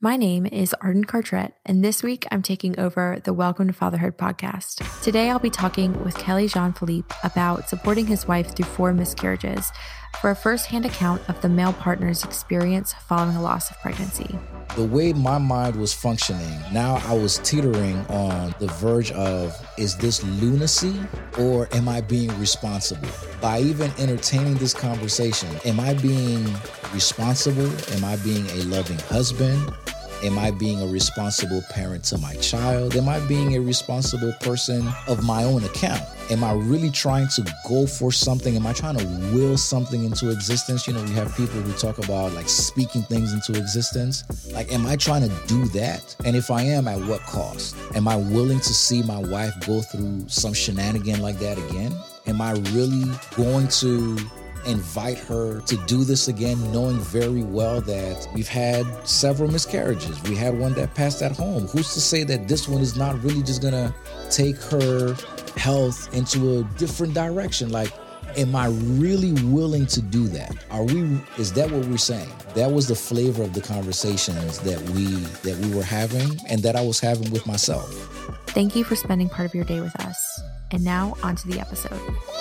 My name is Arden Cartret, and this week I'm taking over the Welcome to Fatherhood podcast. Today I'll be talking with Kelly Jean-Philippe about supporting his wife through 4 miscarriages for a first-hand account of the male partner's experience following a loss of pregnancy. The way my mind was functioning, now I was teetering on the verge of, is this lunacy or am I being responsible? By even entertaining this conversation, am I being responsible? Am I being a loving husband? Am I being a responsible parent to my child? Am I being a responsible person of my own account? Am I really trying to go for something? Am I trying to will something into existence? You know, we have people who talk about like speaking things into existence. Like, am I trying to do that? And if I am, at what cost? Am I willing to see my wife go through some shenanigan like that again? Am I really going to invite her to do this again, knowing very well that we've had several miscarriages? We had one that passed at home. Who's to say that this one is not really just gonna take her health into a different direction? Like, am I really willing to do that? Is that what we're saying? That was the flavor of the conversations that we were having and that I was having with myself. Thank you for spending part of your day with us. And now on to the episode.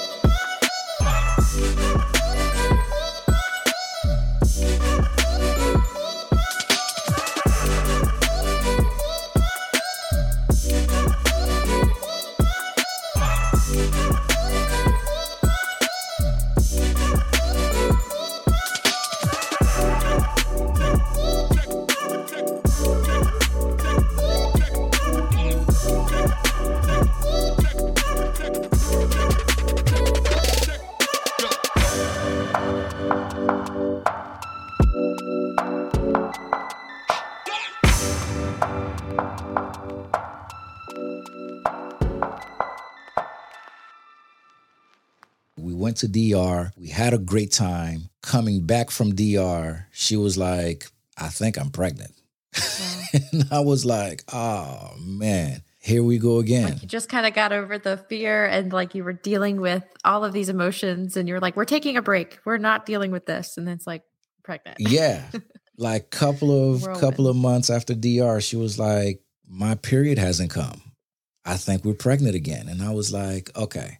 We went to DR. We had a great time. Coming back from DR, she was like, I think I'm pregnant. Wow. And I was like, oh, man, here we go again. Like you just kind of got over the fear and like you were dealing with all of these emotions and you're like, we're taking a break. We're not dealing with this. And then it's like, pregnant. Yeah. Like couple of months after DR, she was like, my period hasn't come. I think we're pregnant again. And I was like, okay.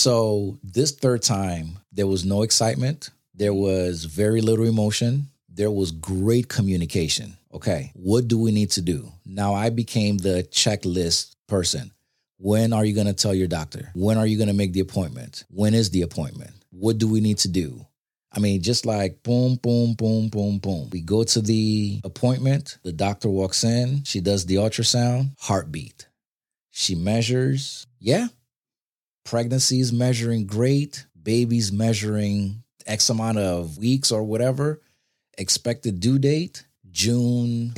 So this third time, there was no excitement. There was very little emotion. There was great communication. Okay, what do we need to do? Now I became the checklist person. When are you going to tell your doctor? When are you going to make the appointment? When is the appointment? What do we need to do? I mean, just like boom, boom, boom, boom, boom. We go to the appointment. The doctor walks in. She does the ultrasound, heartbeat. She measures. Yeah. Pregnancy's measuring great, baby's measuring X amount of weeks or whatever. Expected due date, June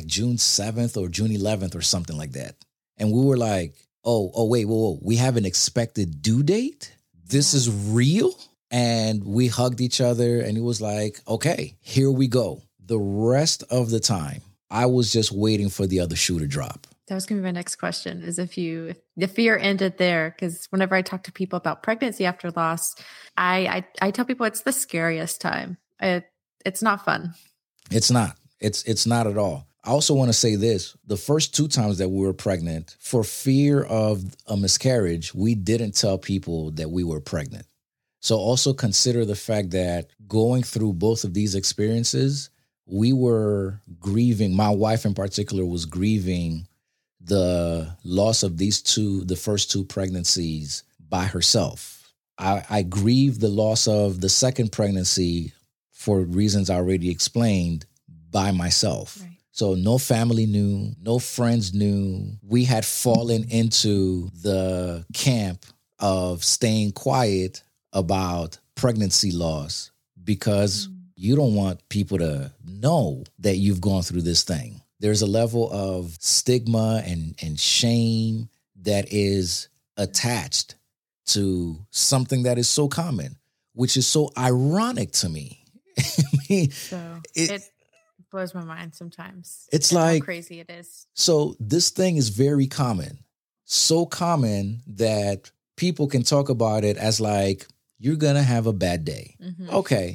7th or June 11th or something like that. And we were like, wait, whoa, we have an expected due date? This is real? And we hugged each other and it was like, okay, here we go. The rest of the time, I was just waiting for the other shoe to drop. That was going to be my next question, is if the fear ended there. Because whenever I talk to people about pregnancy after loss, I tell people it's the scariest time. It's not fun. It's not. It's not at all. I also want to say this. The first 2 times that we were pregnant, for fear of a miscarriage, we didn't tell people that we were pregnant. So also consider the fact that going through both of these experiences, we were grieving. My wife in particular was grieving the loss of the first 2 pregnancies by herself. I grieved the loss of the second pregnancy for reasons I already explained by myself. Right. So no family knew, no friends knew. We had fallen into the camp of staying quiet about pregnancy loss because you don't want people to know that you've gone through this thing. There's a level of stigma and shame that is attached to something that is so common, which is so ironic to me. I mean, it blows my mind sometimes. It's like how crazy it is. So this thing is very common, so common that people can talk about it as like, you're going to have a bad day. Mm-hmm. Okay.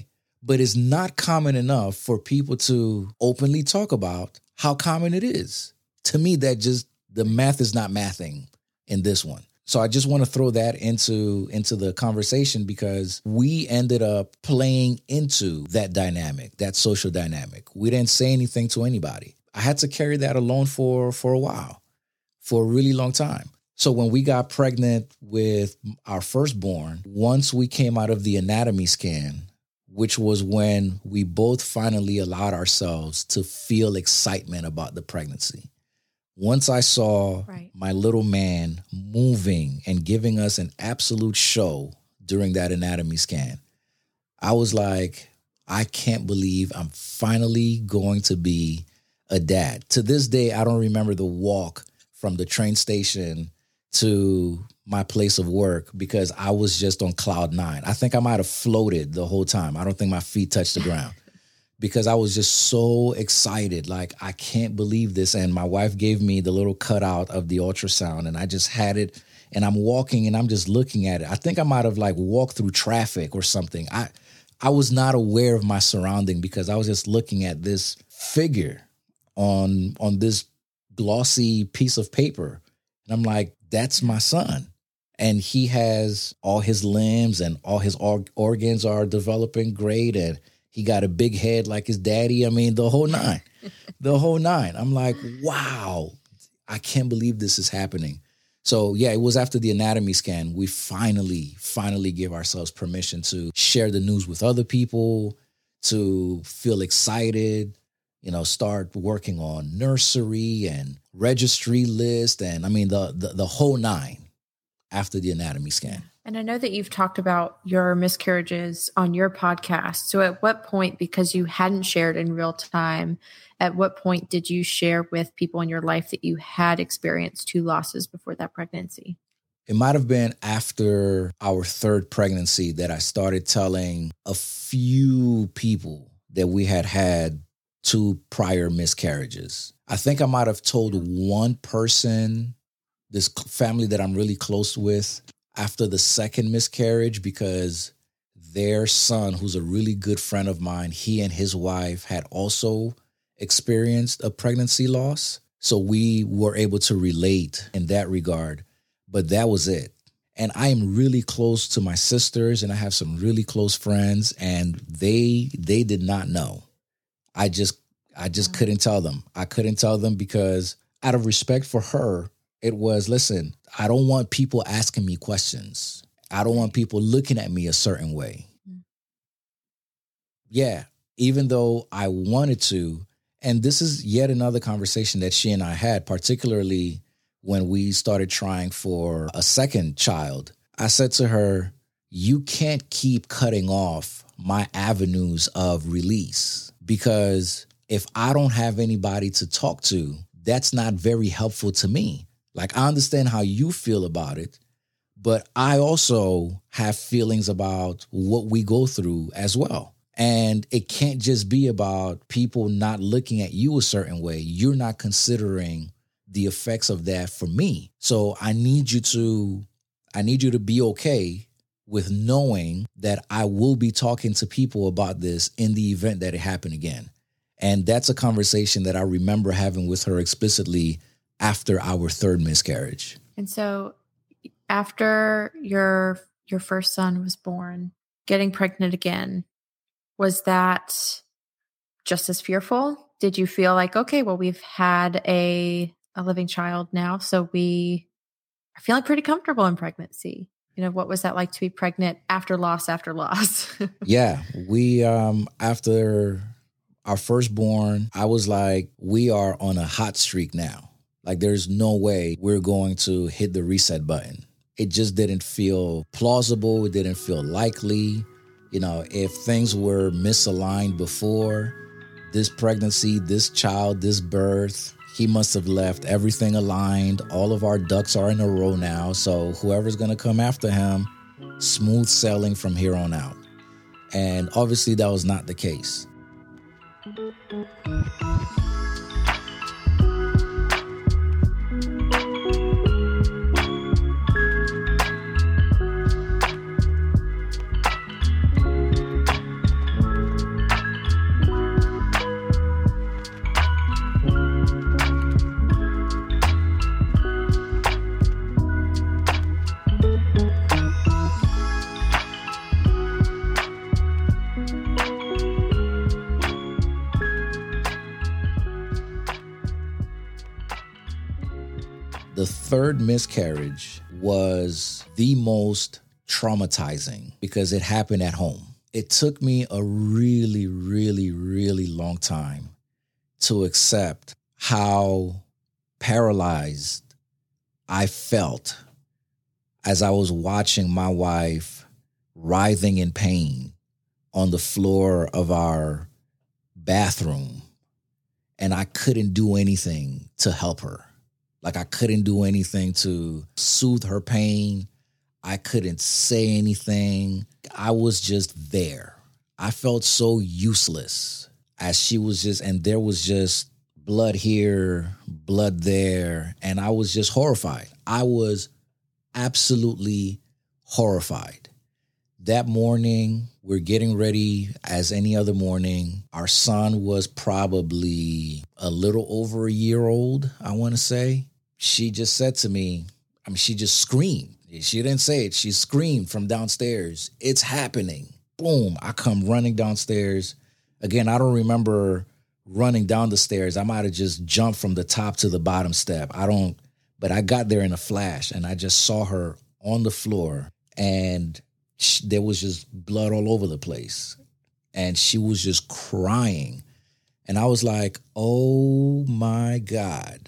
But it's not common enough for people to openly talk about how common it is. To me, the math is not mathing in this one. So I just want to throw that into the conversation because we ended up playing into that dynamic, that social dynamic. We didn't say anything to anybody. I had to carry that alone for a while, for a really long time. So when we got pregnant with our firstborn, once we came out of the anatomy scan, which was when we both finally allowed ourselves to feel excitement about the pregnancy. Once I saw my little man moving and giving us an absolute show during that anatomy scan, I was like, I can't believe I'm finally going to be a dad. To this day, I don't remember the walk from the train station to my place of work because I was just on cloud nine. I think I might have floated the whole time. I don't think my feet touched the ground. Because I was just so excited. Like, I can't believe this. And my wife gave me the little cutout of the ultrasound and I just had it and I'm walking and I'm just looking at it. I think I might have like walked through traffic or something. I was not aware of my surrounding because I was just looking at this figure on this glossy piece of paper. And I'm like, that's my son. And he has all his limbs and all his organs are developing great. And he got a big head like his daddy. I mean, the whole nine. I'm like, wow, I can't believe this is happening. So yeah, it was after the anatomy scan, we finally gave ourselves permission to share the news with other people, to feel excited, start working on nursery and registry list. And I mean, the whole nine after the anatomy scan. And I know that you've talked about your miscarriages on your podcast. So at what point, because you hadn't shared in real time, at what point did you share with people in your life that you had experienced 2 losses before that pregnancy? It might have been after our 3rd pregnancy that I started telling a few people that we had 2 prior miscarriages. I think I might have told one person, this family that I'm really close with, after the 2nd miscarriage, because their son, who's a really good friend of mine, he and his wife had also experienced a pregnancy loss. So we were able to relate in that regard, but that was it. And I am really close to my sisters and I have some really close friends and they did not know. I just couldn't tell them. I couldn't tell them because out of respect for her, it was, listen, I don't want people asking me questions. I don't want people looking at me a certain way. Yeah, even though I wanted to, and this is yet another conversation that she and I had, particularly when we started trying for a 2nd child. I said to her, you can't keep cutting off my avenues of release because if I don't have anybody to talk to, that's not very helpful to me. Like, I understand how you feel about it, but I also have feelings about what we go through as well. And it can't just be about people not looking at you a certain way. You're not considering the effects of that for me. So I need you to be okay with knowing that I will be talking to people about this in the event that it happened again. And that's a conversation that I remember having with her explicitly after our 3rd miscarriage. And so after your first son was born, getting pregnant again, was that just as fearful? Did you feel like, okay, well, we've had a living child now, so we are feeling pretty comfortable in pregnancy? What was that like to be pregnant after loss after loss? Yeah, we, after our firstborn, I was like, we are on a hot streak now. Like, there's no way we're going to hit the reset button. It just didn't feel plausible. It didn't feel likely. If things were misaligned before, this pregnancy, this child, this birth, he must have left everything aligned. All of our ducks are in a row now. So whoever's going to come after him, smooth sailing from here on out. And obviously that was not the case. The third miscarriage was the most traumatizing because it happened at home. It took me a really, really, really long time to accept how paralyzed I felt as I was watching my wife writhing in pain on the floor of our bathroom, and I couldn't do anything to help her. Like, I couldn't do anything to soothe her pain. I couldn't say anything. I was just there. I felt so useless as she was just, and there was just blood here, blood there, and I was just horrified. I was absolutely horrified. That morning, we're getting ready as any other morning. Our son was probably a little over a year old, I want to say. She just said to me, she just screamed. She didn't say it. She screamed from downstairs. It's happening. Boom. I come running downstairs. Again, I don't remember running down the stairs. I might have just jumped from the top to the bottom step. But I got there in a flash and I just saw her on the floor and there was just blood all over the place. And she was just crying. And I was like, oh my God.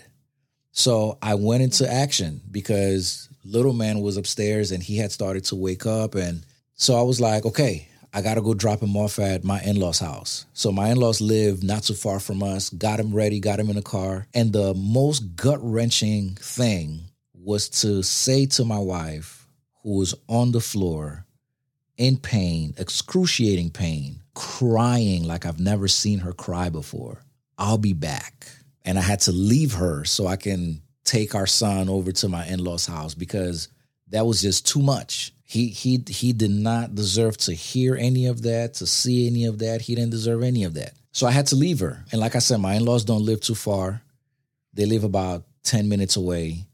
So I went into action because little man was upstairs and he had started to wake up. And so I was like, okay, I got to go drop him off at my in-laws' house. So my in-laws live not too far from us, got him ready, got him in the car. And the most gut-wrenching thing was to say to my wife, who was on the floor in pain, excruciating pain, crying like I've never seen her cry before, I'll be back. And I had to leave her so I can take our son over to my in-laws' house because that was just too much. He did not deserve to hear any of that, to see any of that. He didn't deserve any of that. So I had to leave her. And like I said, my in-laws don't live too far. They live about 10 minutes away.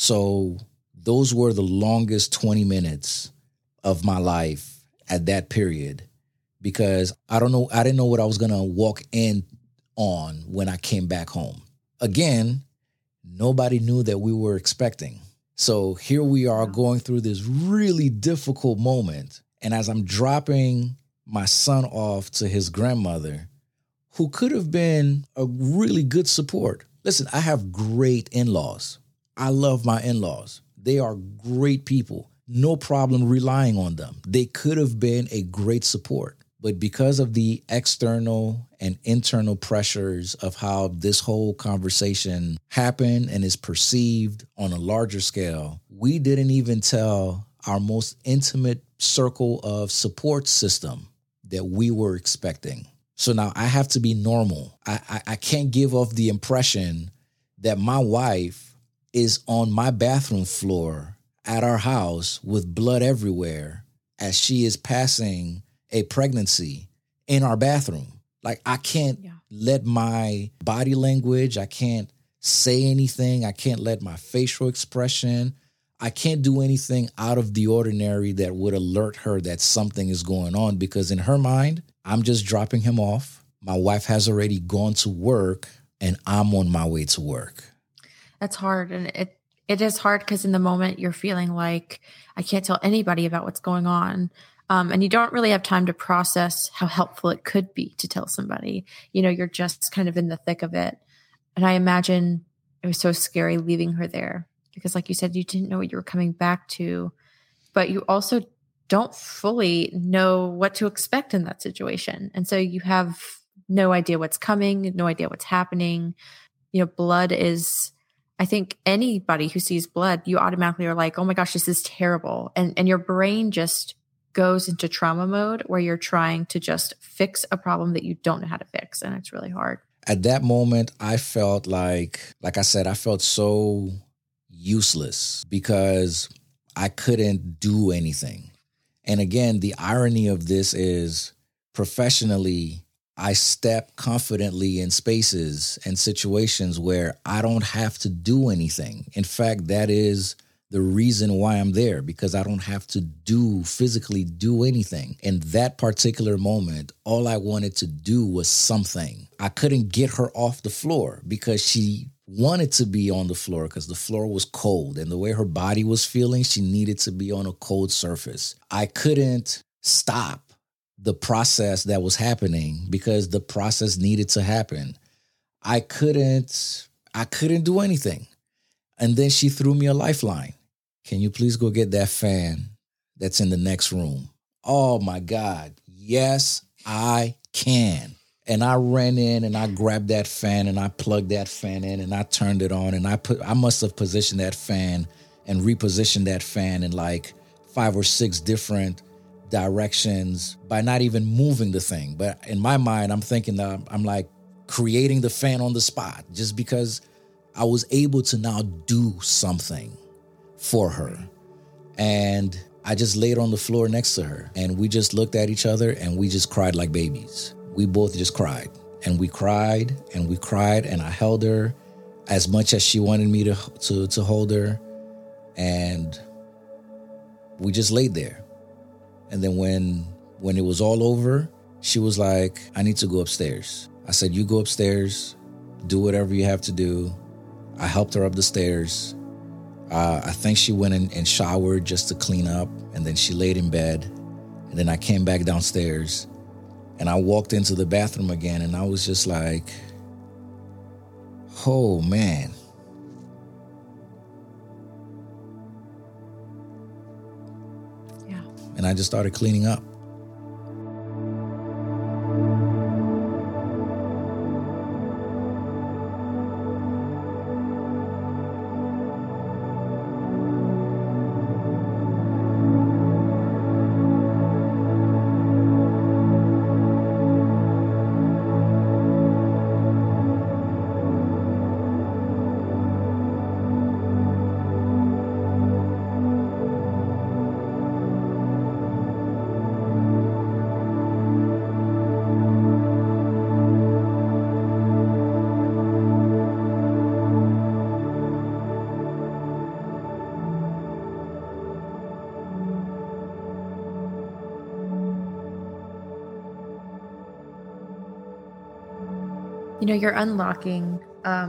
So those were the longest 20 minutes of my life at that period because I didn't know what I was going to walk in on when I came back home. Again, nobody knew that we were expecting. So here we are going through this really difficult moment. And as I'm dropping my son off to his grandmother, who could have been a really good support. Listen, I have great in-laws. I love my in-laws. They are great people. No problem relying on them. They could have been a great support. But because of the external and internal pressures of how this whole conversation happened and is perceived on a larger scale, we didn't even tell our most intimate circle of support system that we were expecting. So now I have to be normal. I can't give off the impression that my wife is on my bathroom floor at our house with blood everywhere as she is passing a pregnancy in our bathroom. Like, I can't let my body language, I can't say anything. I can't let my facial expression, I can't do anything out of the ordinary that would alert her that something is going on, because in her mind, I'm just dropping him off. My wife has already gone to work and I'm on my way to work. That's hard. And it is hard because in the moment you're feeling like, I can't tell anybody about what's going on. And you don't really have time to process how helpful it could be to tell somebody. You know, you're just kind of in the thick of it. And I imagine it was so scary leaving her there because, like you said, you didn't know what you were coming back to, but you also don't fully know what to expect in that situation. And so you have no idea what's coming, no idea what's happening. You know, blood is, I think anybody who sees blood, you automatically are like, oh my gosh, this is terrible. And your brain just goes into trauma mode where you're trying to just fix a problem that you don't know how to fix. And it's really hard. At that moment, I felt like I said, I felt so useless because I couldn't do anything. And again, the irony of this is professionally, I step confidently in spaces and situations where I don't have to do anything. In fact, that is the reason why I'm there, because I don't have to physically do anything. In that particular moment, all I wanted to do was something. I couldn't get her off the floor because she wanted to be on the floor because the floor was cold, and the way her body was feeling, she needed to be on a cold surface. I couldn't stop the process that was happening because the process needed to happen. I couldn't do anything. And then she threw me a lifeline. Can you please go get that fan that's in the next room? Oh my God. Yes, I can. And I ran in and I grabbed that fan and I plugged that fan in and I turned it on, and I must have positioned that fan and repositioned that fan in like 5 or 6 different directions by not even moving the thing. But in my mind, I'm thinking that I'm like creating the fan on the spot just because I was able to now do something for her. And I just laid on the floor next to her and we just looked at each other and we just cried like babies. We both just cried and we cried and we cried, and I held her as much as she wanted me to hold her. And we just laid there. And then when it was all over, she was like, I need to go upstairs. I said, you go upstairs, do whatever you have to do. I helped her up the stairs. I think she went in and showered just to clean up, and then she laid in bed. And then I came back downstairs and I walked into the bathroom again, and I was just like, oh man. Yeah. And I just started cleaning up. You're unlocking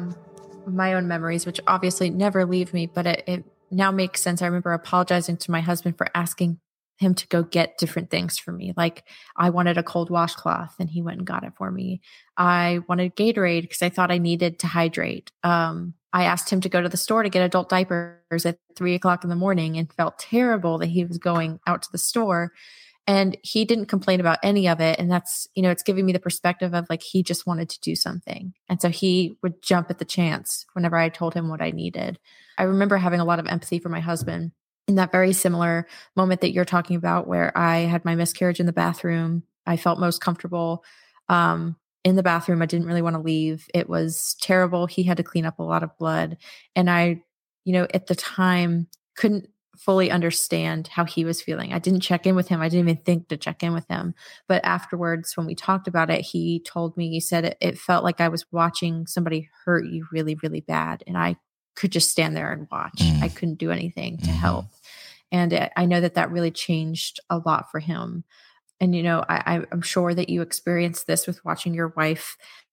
my own memories, which obviously never leave me, but it now makes sense. I remember apologizing to my husband for asking him to go get different things for me. Like I wanted a cold washcloth and he went and got it for me. I wanted Gatorade because I thought I needed to hydrate. I asked him to go to the store to get adult diapers at 3:00 in the morning and felt terrible that he was going out to the store. And he didn't complain about any of it. And that's, it's giving me the perspective of like, he just wanted to do something. And so he would jump at the chance whenever I told him what I needed. I remember having a lot of empathy for my husband in that very similar moment that you're talking about, where I had my miscarriage in the bathroom. I felt most comfortable in the bathroom. I didn't really want to leave. It was terrible. He had to clean up a lot of blood. And I, at the time couldn't fully understand how he was feeling. I didn't check in with him. I didn't even think to check in with him. But afterwards, when we talked about it, he told me, he said it felt like I was watching somebody hurt you really, really bad. And I could just stand there and watch. I couldn't do anything to help. And I know that really changed a lot for him. And, I'm sure that you experienced this with watching your wife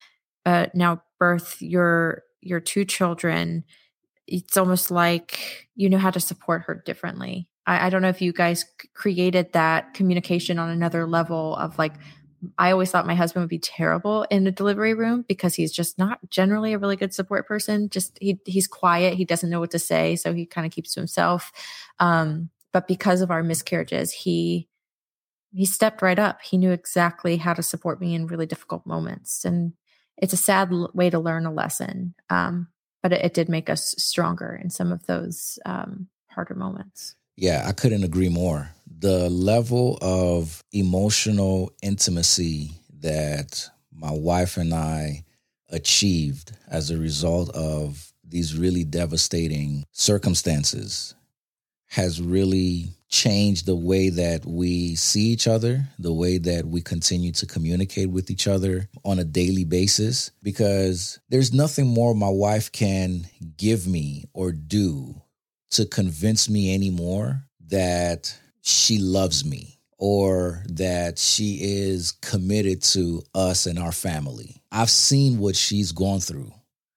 now birth your 2 children. It's almost like you know how to support her differently. I don't know if you guys created that communication on another level of like, I always thought my husband would be terrible in the delivery room because he's just not generally a really good support person. Just he's quiet. He doesn't know what to say. So he kind of keeps to himself. But because of our miscarriages, he stepped right up. He knew exactly how to support me in really difficult moments. And it's a sad way to learn a lesson. But it did make us stronger in some of those harder moments. Yeah, I couldn't agree more. The level of emotional intimacy that my wife and I achieved as a result of these really devastating circumstances has really changed the way that we see each other, the way that we continue to communicate with each other on a daily basis, because there's nothing more my wife can give me or do to convince me anymore that she loves me or that she is committed to us and our family. I've seen what she's gone through.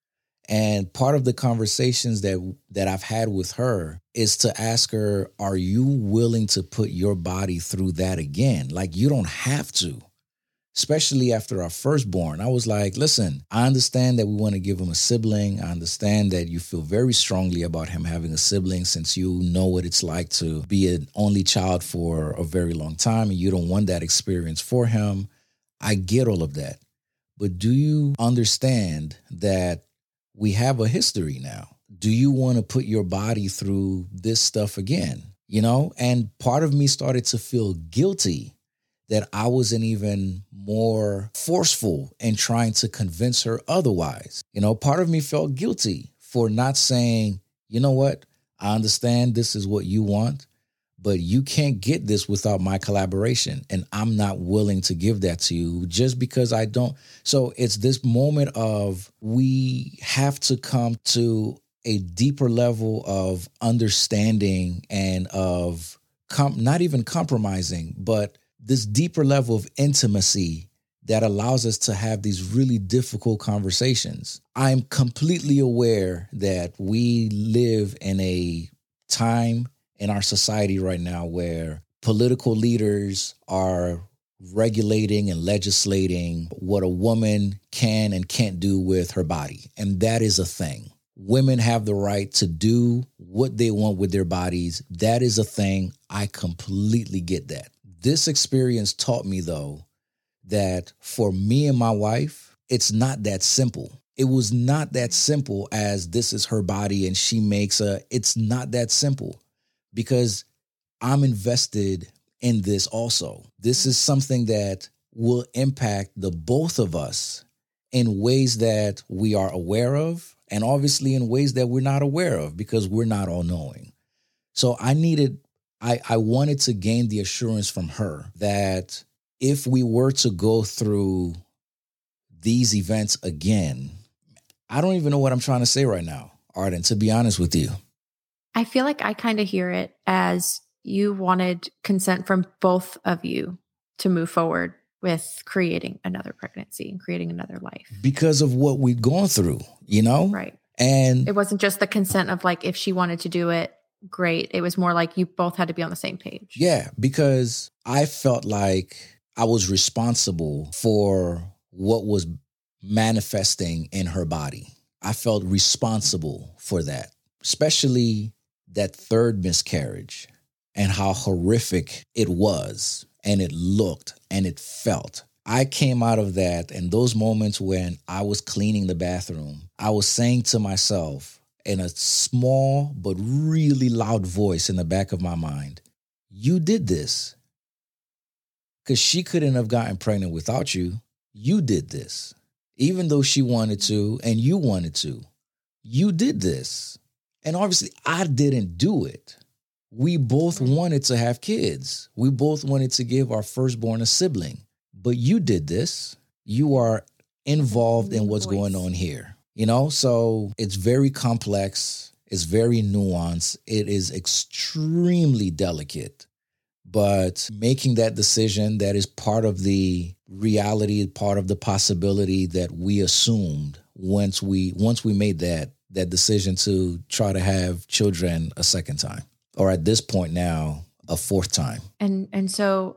And part of the conversations that I've had with her is to ask her, are you willing to put your body through that again? Like, you don't have to, especially after our firstborn. I was like, listen, I understand that we want to give him a sibling. I understand that you feel very strongly about him having a sibling since you know what it's like to be an only child for a very long time and you don't want that experience for him. I get all of that. But do you understand that we have a history now? Do you want to put your body through this stuff again? You know, and part of me started to feel guilty that I wasn't even more forceful in trying to convince her otherwise. You know, part of me felt guilty for not saying, you know what, I understand this is what you want, but you can't get this without my collaboration. And I'm not willing to give that to you just because I don't. So it's this moment of we have to come to a deeper level of understanding and of not even compromising, but this deeper level of intimacy that allows us to have these really difficult conversations. I'm completely aware that we live in a time in our society right now where political leaders are regulating and legislating what a woman can and can't do with her body. And that is a thing. Women have the right to do what they want with their bodies. That is a thing. I completely get that. This experience taught me, though, that for me and my wife, it's not that simple. It was not that simple as this is her body and she makes it's not that simple because I'm invested in this also. This is something that will impact the both of us in ways that we are aware of and obviously in ways that we're not aware of because we're not all knowing. So I wanted to gain the assurance from her that if we were to go through these events again, I don't even know what I'm trying to say right now, Arden, to be honest with you. I feel like I kind of hear it as you wanted consent from both of you to move forward with creating another pregnancy and creating another life. Because of what we've gone through, you know? Right. And it wasn't just the consent of like, if she wanted to do it, great. It was more like you both had to be on the same page. Yeah, because I felt like I was responsible for what was manifesting in her body. I felt responsible for that, especially that third miscarriage and how horrific it was and it looked and it felt. I came out of that and those moments when I was cleaning the bathroom, I was saying to myself in a small but really loud voice in the back of my mind, you did this. Because she couldn't have gotten pregnant without you. You did this. Even though she wanted to and you wanted to. You did this. And obviously, I didn't do it. We both wanted to have kids. We both wanted to give our firstborn a sibling. But you did this. You are involved in what's going on here. You know, so it's very complex. It's very nuanced. It is extremely delicate. But making that decision, that is part of the reality, part of the possibility that we assumed once we made that decision to try to have children a second time, or at this point now, a fourth time. And so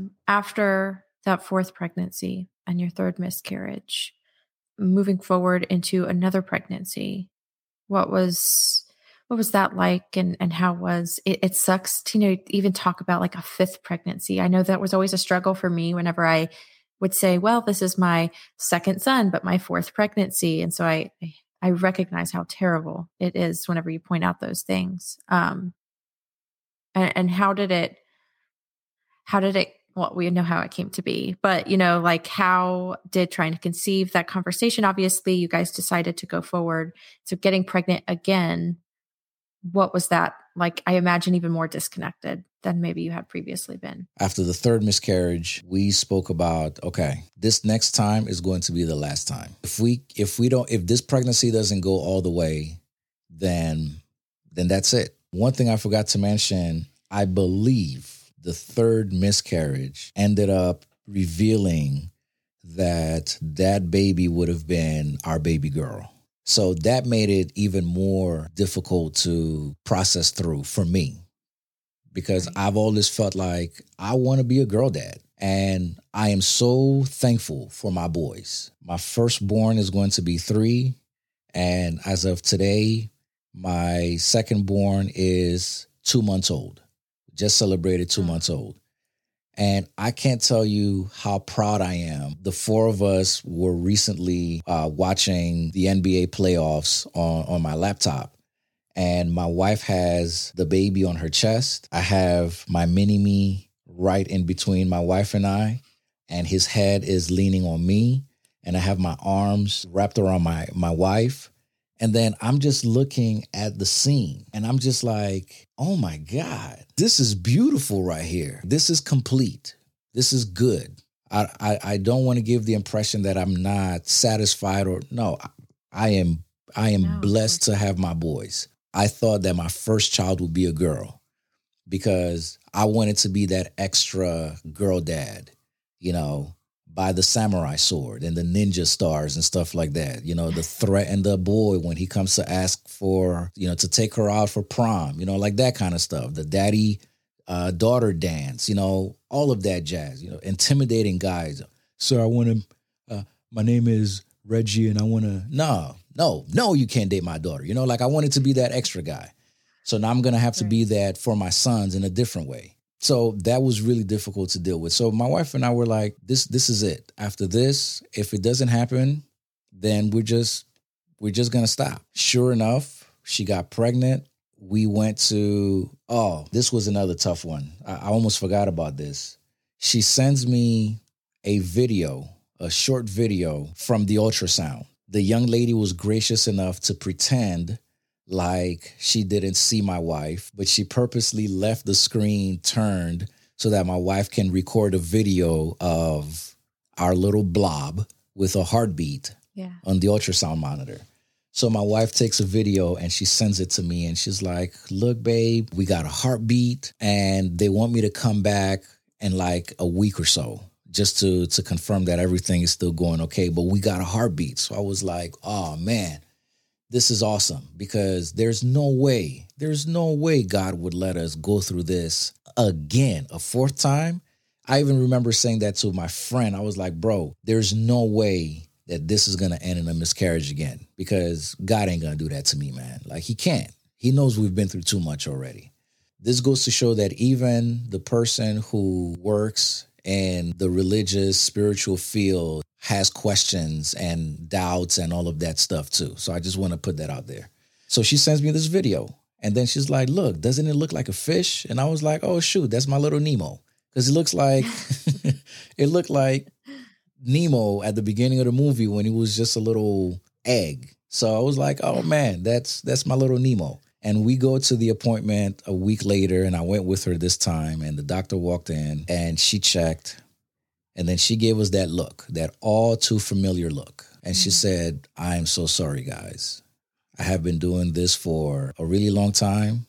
after that fourth pregnancy and your third miscarriage, moving forward into another pregnancy, what was that like and how was it? It sucks to even talk about like a fifth pregnancy. I know that was always a struggle for me whenever I would say, well, this is my second son, but my fourth pregnancy. And so I recognize how terrible it is whenever you point out those things. And how did it, well, we know how it came to be, but like how did trying to conceive that conversation? Obviously you guys decided to go forward. So getting pregnant again, what was that like? I imagine even more disconnected than maybe you had previously been. After the third miscarriage, we spoke about, okay, this next time is going to be the last time. If this pregnancy doesn't go all the way, then that's it. One thing I forgot to mention, I believe the third miscarriage ended up revealing that baby would have been our baby girl. So that made it even more difficult to process through for me, because I've always felt like I want to be a girl dad. And I am so thankful for my boys. My firstborn is going to be 3. And as of today, my secondborn is 2 months old. Just celebrated 2 months old. And I can't tell you how proud I am. The 4 of us were recently watching the NBA playoffs on my laptop. And my wife has the baby on her chest. I have my mini-me right in between my wife and I, and his head is leaning on me, and I have my arms wrapped around my wife. And then I'm just looking at the scene, and I'm just like, oh my God, this is beautiful right here. This is complete. This is good. I don't want to give the impression that I'm not satisfied, or no, I am blessed to have my boys. I thought that my first child would be a girl, because I wanted to be that extra girl dad, by the samurai sword and the ninja stars and stuff like that. The threat and the boy when he comes to ask for, to take her out for prom, like that kind of stuff. The daddy daughter dance, all of that jazz, intimidating guys. Sir, I want to, my name is Reggie and I want to, no, you can't date my daughter. I wanted to be that extra guy. So now I'm going to have to be that for my sons in a different way. So that was really difficult to deal with. So my wife and I were like, this is it. After this, if it doesn't happen, then we're just going to stop. Sure enough, she got pregnant. We went to, this was another tough one. I almost forgot about this. She sends me a short video from the ultrasound. The young lady was gracious enough to pretend like she didn't see my wife, but she purposely left the screen turned so that my wife can record a video of our little blob with a heartbeat on the ultrasound monitor. So my wife takes a video and she sends it to me and she's like, look, babe, we got a heartbeat and they want me to come back in like a week or so just to confirm that everything is still going okay. But we got a heartbeat. So I was like, oh, man. This is awesome, because there's no way God would let us go through this again, a 4th time. I even remember saying that to my friend. I was like, bro, there's no way that this is going to end in a miscarriage again, because God ain't going to do that to me, man. Like, he can't. He knows we've been through too much already. This goes to show that even the person who works in the religious, spiritual field has questions and doubts and all of that stuff too. So I just want to put that out there. So she sends me this video and then she's like, look, doesn't it look like a fish? And I was like, oh, shoot, that's my little Nemo. Because it looks like, it looked like Nemo at the beginning of the movie when he was just a little egg. So I was like, oh man, that's my little Nemo. And we go to the appointment a week later, and I went with her this time, and the doctor walked in and she checked. And then she gave us that look, that all too familiar look. And she said, I am so sorry, guys. I have been doing this for a really long time,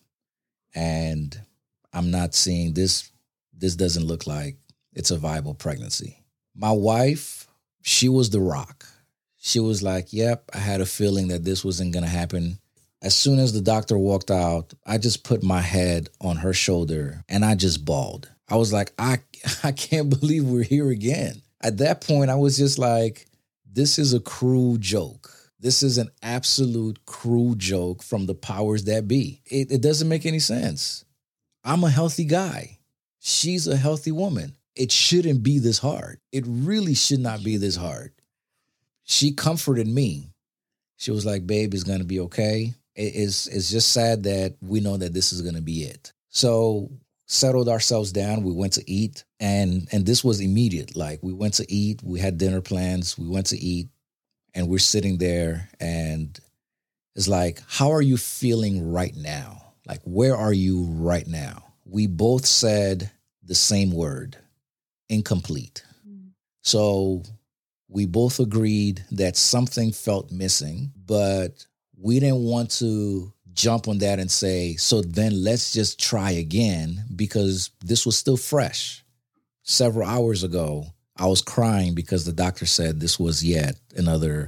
and I'm not seeing this. This doesn't look like it's a viable pregnancy. My wife, she was the rock. She was like, yep, I had a feeling that this wasn't going to happen. As soon as the doctor walked out, I just put my head on her shoulder and I just bawled. I was like, I can't believe we're here again. At that point, I was just like, this is a cruel joke. This is an absolute cruel joke from the powers that be. It doesn't make any sense. I'm a healthy guy. She's a healthy woman. It shouldn't be this hard. It really should not be this hard. She comforted me. She was like, babe, it's going to be okay. It's just sad that we know that this is going to be it. So settled ourselves down. We went to eat, and this was immediate. Like, we went to eat. We had dinner plans. We went to eat, and we're sitting there, and it's like, how are you feeling right now? Like, where are you right now? We both said the same word, incomplete. So we both agreed that something felt missing, but we didn't want to jump on that and say, so then let's just try again, because this was still fresh. Several hours ago, I was crying because the doctor said this was yet another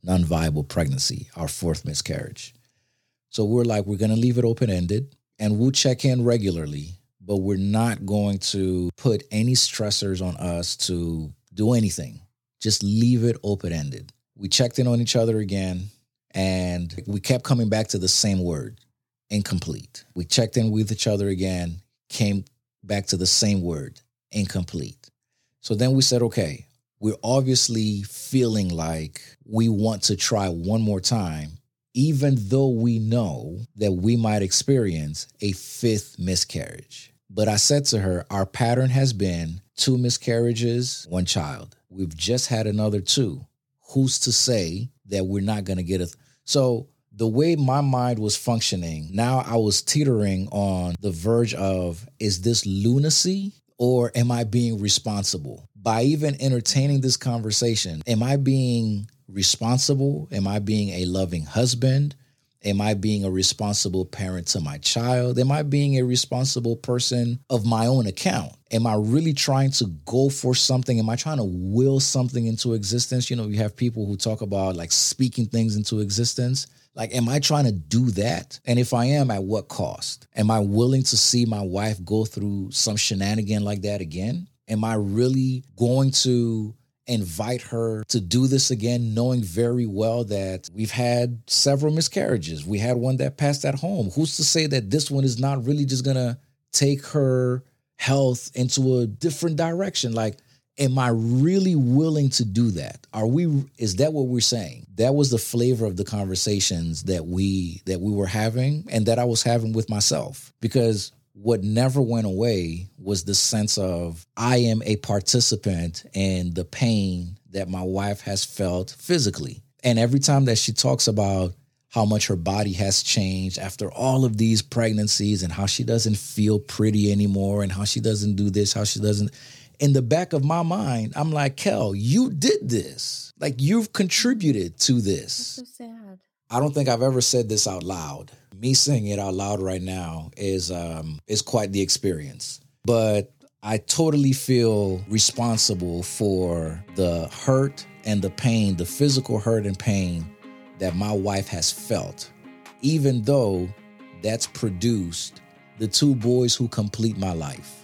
non-viable pregnancy, our fourth miscarriage. So we're like, we're going to leave it open-ended and we'll check in regularly, but we're not going to put any stressors on us to do anything. Just leave it open-ended. We checked in on each other again and we kept coming back to the same word, incomplete. We checked in with each other again, came back to the same word, incomplete. So then we said, okay, we're obviously feeling like we want to try one more time, even though we know that we might experience a fifth miscarriage. But I said to her, our pattern has been 2 miscarriages, 1 child. We've just had another 2. Who's to say that we're not going to get a... So the way my mind was functioning, now I was teetering on the verge of, is this lunacy or am I being responsible? By even entertaining this conversation, am I being responsible? Am I being a loving husband? Am I being a responsible parent to my child? Am I being a responsible person of my own account? Am I really trying to go for something? Am I trying to will something into existence? You know, you have people who talk about like speaking things into existence. Like, am I trying to do that? And if I am, at what cost? Am I willing to see my wife go through some shenanigan like that again? Am I really going to invite her to do this again, knowing very well that we've had several miscarriages? We had one that passed at home. Who's to say that this one is not really just going to take her health into a different direction? Like, am I really willing to do that? Is that what we're saying? That was the flavor of the conversations that we were having and that I was having with myself. Because what never went away was the sense of I am a participant in the pain that my wife has felt physically. And every time that she talks about how much her body has changed after all of these pregnancies and how she doesn't feel pretty anymore and how she doesn't do this, how she doesn't... In the back of my mind, I'm like, Kel, you did this. Like, you've contributed to this. That's so sad. I don't think I've ever said this out loud. Me saying it out loud right now is quite the experience. But I totally feel responsible for the hurt and the pain, the physical hurt and pain that my wife has felt, even though that's produced the 2 boys who complete my life.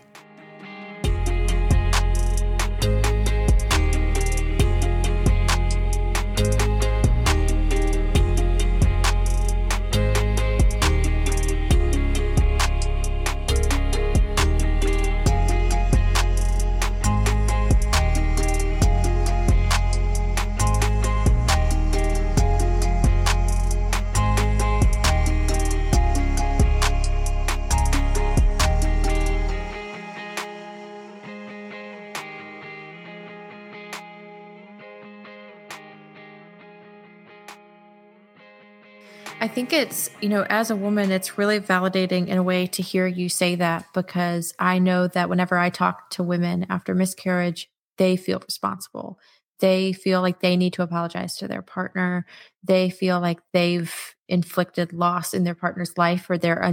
I think it's, as a woman, it's really validating in a way to hear you say that, because I know that whenever I talk to women after miscarriage, they feel responsible. They feel like they need to apologize to their partner. They feel like they've inflicted loss in their partner's life, or they're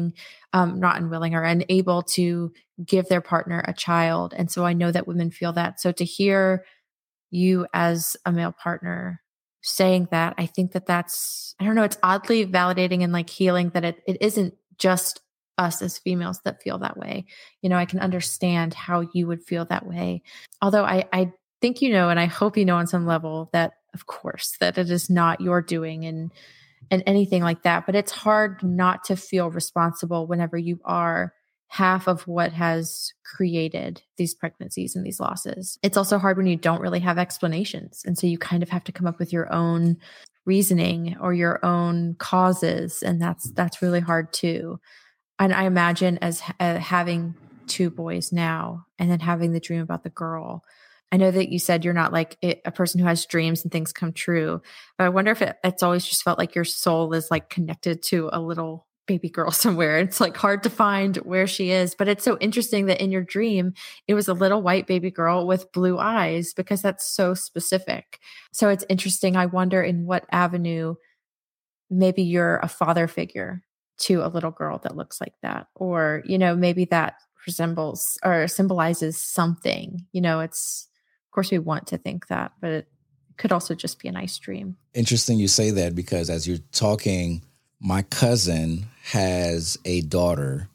not unwilling or unable to give their partner a child. And so I know that women feel that. So to hear you as a male partner saying that, I think that that's, I don't know, it's oddly validating and like healing that it isn't just us as females that feel that way. I can understand how you would feel that way. Although I think, and I hope on some level that, of course, that it is not your doing and anything like that. But it's hard not to feel responsible whenever you are half of what has created these pregnancies and these losses. It's also hard when you don't really have explanations. And so you kind of have to come up with your own reasoning or your own causes. And that's really hard too. And I imagine as having 2 boys now and then having the dream about the girl. I know that you said you're not like a person who has dreams and things come true, but I wonder if it's always just felt like your soul is like connected to a little baby girl somewhere. It's like hard to find where she is, but it's so interesting that in your dream, it was a little white baby girl with blue eyes, because that's so specific. So it's interesting. I wonder in what avenue maybe you're a father figure to a little girl that looks like that, or, maybe that resembles or symbolizes something. It's, of course we want to think that, but could also just be a nice dream. Interesting you say that, because as you're talking, my cousin has a daughter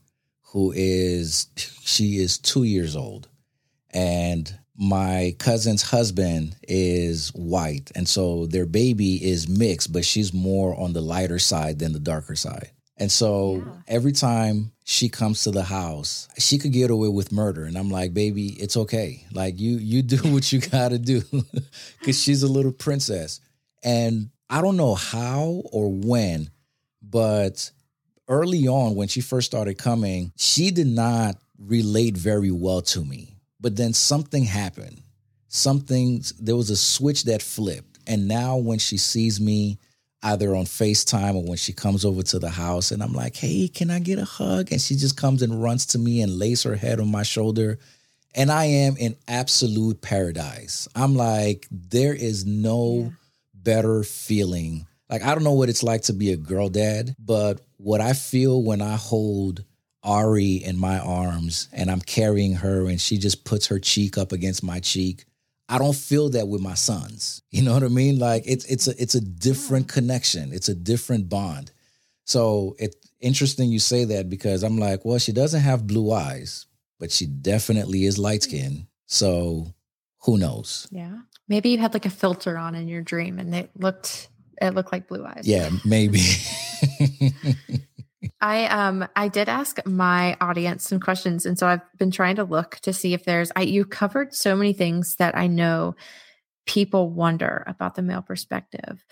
she is 2 years old. And my cousin's husband is white. And so their baby is mixed, but she's more on the lighter side than the darker side. And so every time she comes to the house, she could get away with murder. And I'm like, baby, it's okay. Like you do what you got to do, because she's a little princess. And I don't know how or when, but early on when she first started coming, she did not relate very well to me. But then something happened. There was a switch that flipped. And now when she sees me either on FaceTime or when she comes over to the house and I'm like, hey, can I get a hug? And she just comes and runs to me and lays her head on my shoulder. And I am in absolute paradise. I'm like, there is no better feeling. Like, I don't know what it's like to be a girl dad, but what I feel when I hold Ari in my arms and I'm carrying her and she just puts her cheek up against my cheek, I don't feel that with my sons. You know what I mean? Like it's a different connection. It's a different bond. So it's interesting you say that, because I'm like, well, she doesn't have blue eyes, but she definitely is light skinned. So who knows? Yeah. Maybe you had like a filter on in your dream and it looked like blue eyes. Yeah, maybe. I did ask my audience some questions. And so I've been trying to look to see if you covered so many things that I know people wonder about the male perspective.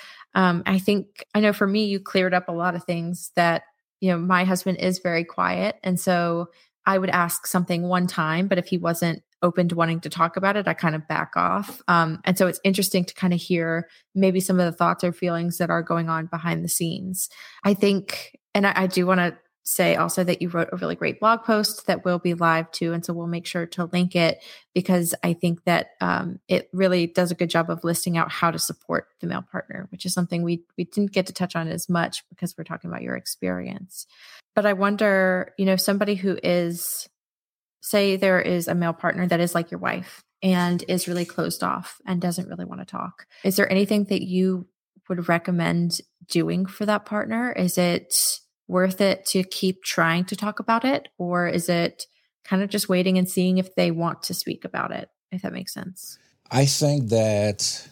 I know for me, you cleared up a lot of things that, my husband is very quiet. And so I would ask something one time, but if he wasn't open to wanting to talk about it, I kind of back off. And so it's interesting to kind of hear maybe some of the thoughts or feelings that are going on behind the scenes. I think, and I do want to say also that you wrote a really great blog post that will be live too. And so we'll make sure to link it, because I think that it really does a good job of listing out how to support the male partner, which is something we didn't get to touch on as much because we're talking about your experience. But I wonder, somebody who is, say there is a male partner that is like your wife and is really closed off and doesn't really want to talk. Is there anything that you would recommend doing for that partner? Is it worth it to keep trying to talk about it? Or is it kind of just waiting and seeing if they want to speak about it, if that makes sense? I think that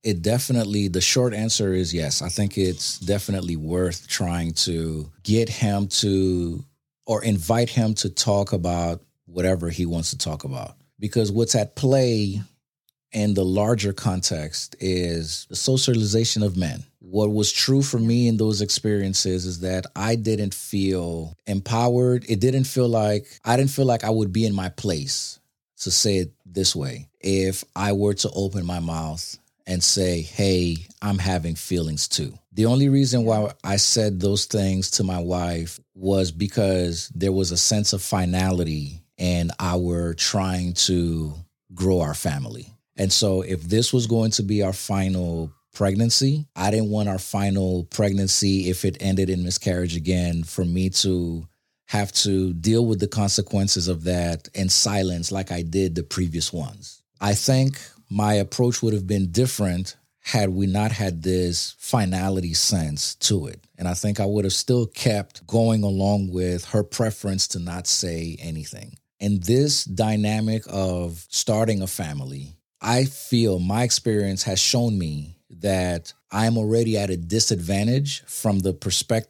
the short answer is yes. I think it's definitely worth trying to get him to, or invite him to talk about whatever he wants to talk about. Because what's at play in the larger context is the socialization of men. What was true for me in those experiences is that I didn't feel empowered. I didn't feel like I would be in my place, to say it this way, if I were to open my mouth and say, hey, I'm having feelings too. The only reason why I said those things to my wife was because there was a sense of finality and our trying to grow our family. And so if this was going to be our final pregnancy, I didn't want our final pregnancy, if it ended in miscarriage again, for me to have to deal with the consequences of that in silence like I did the previous ones. I think my approach would have been different had we not had this finality sense to it. And I think I would have still kept going along with her preference to not say anything. In this dynamic of starting a family, I feel my experience has shown me that I'm already at a disadvantage from the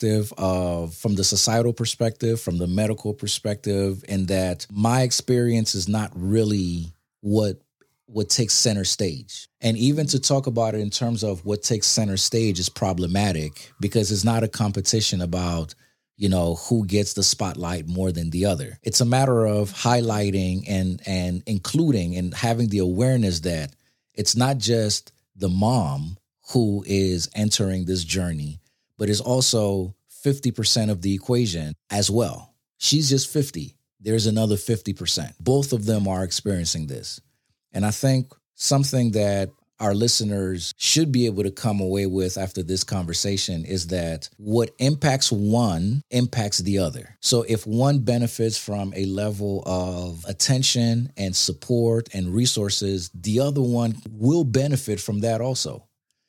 societal perspective, from the medical perspective, in that my experience is not really what takes center stage. And even to talk about it in terms of what takes center stage is problematic, because it's not a competition about, who gets the spotlight more than the other. It's a matter of highlighting and including and having the awareness that it's not just the mom who is entering this journey, but is also 50% of the equation as well. She's just 50. There's another 50%. Both of them are experiencing this. And I think something that our listeners should be able to come away with after this conversation is that what impacts one impacts the other. So if one benefits from a level of attention and support and resources, the other one will benefit from that also.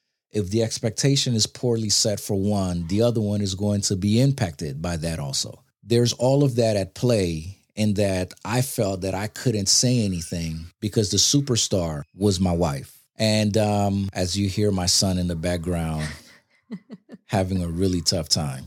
If the expectation is poorly set for one, the other one is going to be impacted by that also. There's all of that at play in that I felt that I couldn't say anything because the superstar was my wife. And as you hear my son in the background having a really tough time.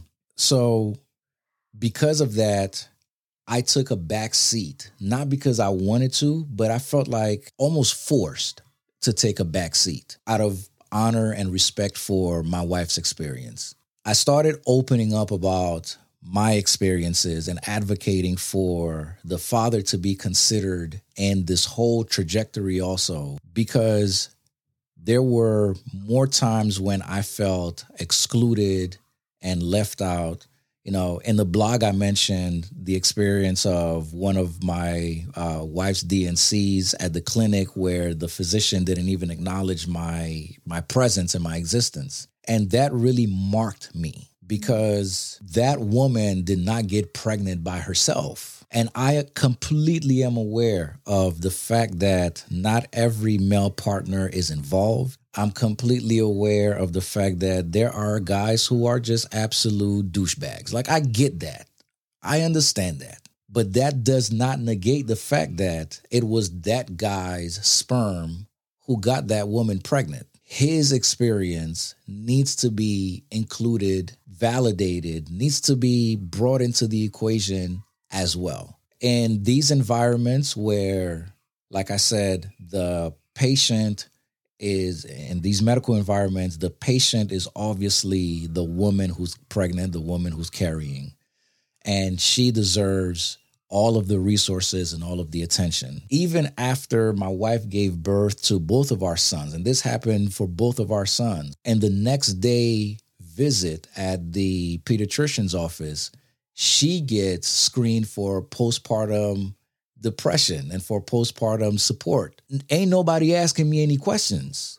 So because of that, I took a back seat, not because I wanted to, but I felt like almost forced to take a back seat out of honor and respect for my wife's experience. I started opening up about my experiences and advocating for the father to be considered in this whole trajectory also, because there were more times when I felt excluded and left out. You know, in the blog, I mentioned the experience of one of my wife's DNCs at the clinic where the physician didn't even acknowledge my presence and my existence. And that really marked me because that woman did not get pregnant by herself. And I completely am aware of the fact that not every male partner is involved. I'm completely aware of the fact that there are guys who are just absolute douchebags. Like, I get that. I understand that. But that does not negate the fact that it was that guy's sperm who got that woman pregnant. His experience needs to be included, validated, needs to be brought into the equation as well. In these environments where, like I said, the patient is, in these medical environments, the patient is obviously the woman who's pregnant, the woman who's carrying, and she deserves all of the resources and all of the attention. Even after my wife gave birth to both of our sons, and this happened for both of our sons, and the next day visit at the pediatrician's office, she gets screened for postpartum depression and for postpartum support. Ain't nobody asking me any questions.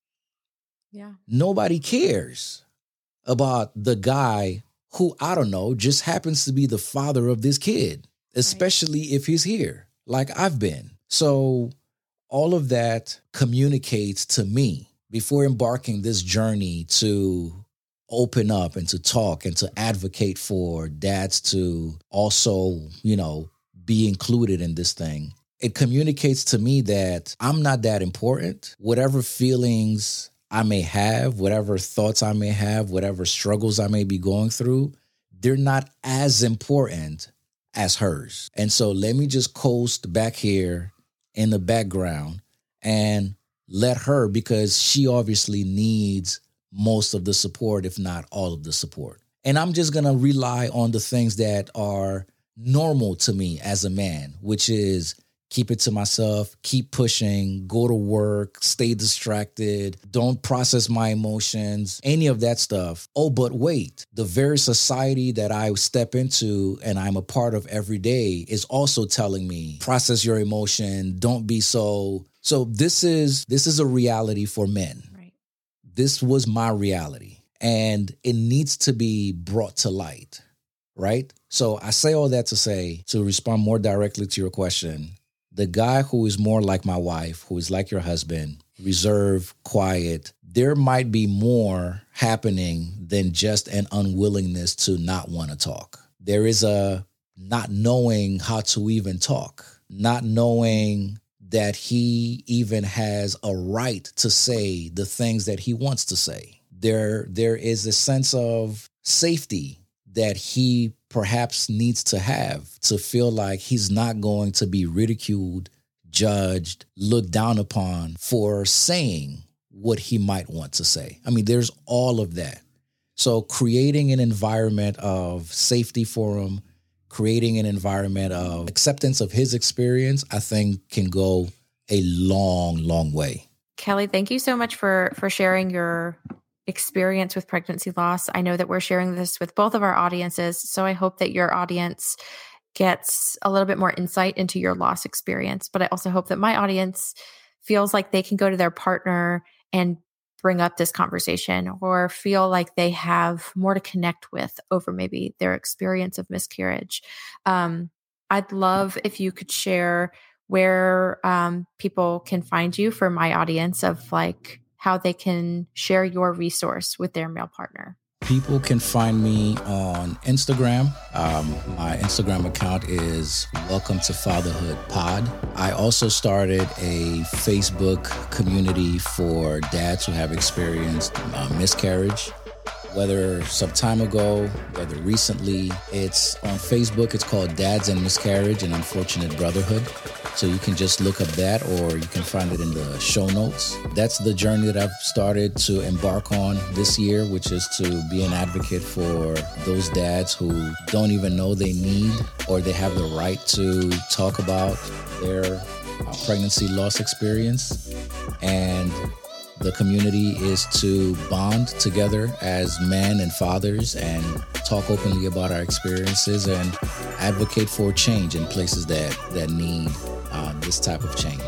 Yeah. Nobody cares about the guy who, I don't know, just happens to be the father of this kid, especially if he's here, like I've been. So all of that communicates to me before embarking this journey to open up and to talk and to advocate for dads to also, be included in this thing. It communicates to me that I'm not that important. Whatever feelings I may have, whatever thoughts I may have, whatever struggles I may be going through, they're not as important as hers. And so let me just coast back here in the background and let her, because she obviously needs most of the support, if not all of the support. And I'm just going to rely on the things that are normal to me as a man, which is keep it to myself, keep pushing, go to work, stay distracted, don't process my emotions, any of that stuff. Oh, but wait, the very society that I step into and I'm a part of every day is also telling me, process your emotion, don't be so. So this is a reality for men. Right. This was my reality, and it needs to be brought to light, right? So I say all that to say, to respond more directly to your question, the guy who is more like my wife, who is like your husband, reserved, quiet, there might be more happening than just an unwillingness to not want to talk. There is a not knowing how to even talk, not knowing that he even has a right to say the things that he wants to say. There is a sense of safety that he perhaps needs to have to feel like he's not going to be ridiculed, judged, looked down upon for saying what he might want to say. I mean, there's all of that. So creating an environment of safety for him, creating an environment of acceptance of his experience, I think can go a long, long way. Kelly, thank you so much for sharing your experience with pregnancy loss. I know that we're sharing this with both of our audiences, so I hope that your audience gets a little bit more insight into your loss experience. But I also hope that my audience feels like they can go to their partner and bring up this conversation or feel like they have more to connect with over maybe their experience of miscarriage. I'd love if you could share where people can find you for my audience of like how they can share your resource with their male partner. People can find me on Instagram. My Instagram account is Welcome to Fatherhood Pod. I also started a Facebook community for dads who have experienced miscarriage. Whether some time ago, whether recently, it's on Facebook. It's called Dads and Miscarriage and Unfortunate Brotherhood. So you can just look up that, or you can find it in the show notes. That's the journey that I've started to embark on this year, which is to be an advocate for those dads who don't even know they need or they have the right to talk about their pregnancy loss experience. And the community is to bond together as men and fathers and talk openly about our experiences and advocate for change in places that need this type of change.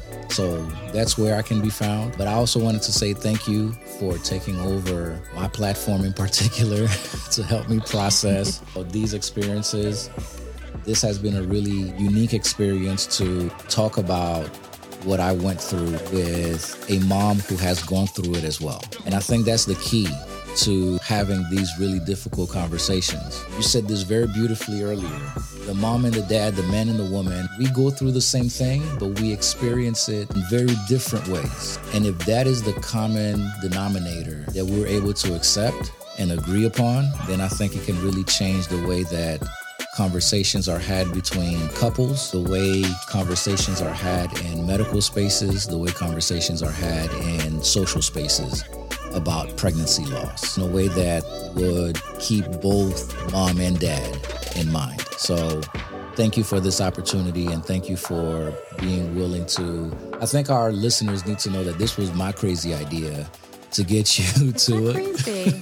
So that's where I can be found. But I also wanted to say thank you for taking over my platform in particular to help me process these experiences. This has been a really unique experience to talk about what I went through with a mom who has gone through it as well. And I think that's the key to having these really difficult conversations. You said this very beautifully earlier. The mom and the dad, the man and the woman, we go through the same thing, but we experience it in very different ways. And if that is the common denominator that we're able to accept and agree upon, then I think it can really change the way that conversations are had between couples, the way conversations are had in medical spaces, the way conversations are had in social spaces about pregnancy loss, in a way that would keep both mom and dad in mind. So thank you for this opportunity, and thank you for being willing to, I think our listeners need to know that this was my crazy idea to get you to it. Crazy.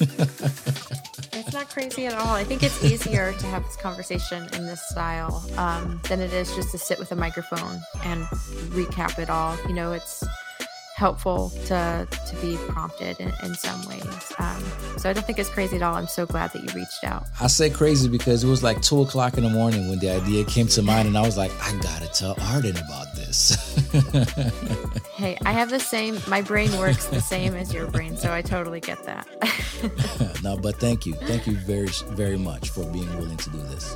It's not crazy at all. I think it's easier to have this conversation in this style than it is just to sit with a microphone and recap it all. You know, it's helpful to be prompted in some ways. So I don't think it's crazy at all. I'm so glad that you reached out. I say crazy because it was like 2:00 in the morning when the idea came to mind, and I was like, I gotta tell Arden about this. Hey, I have the same, my brain works the same as your brain, so I totally get that. No, but thank you. Thank you very, very much for being willing to do this.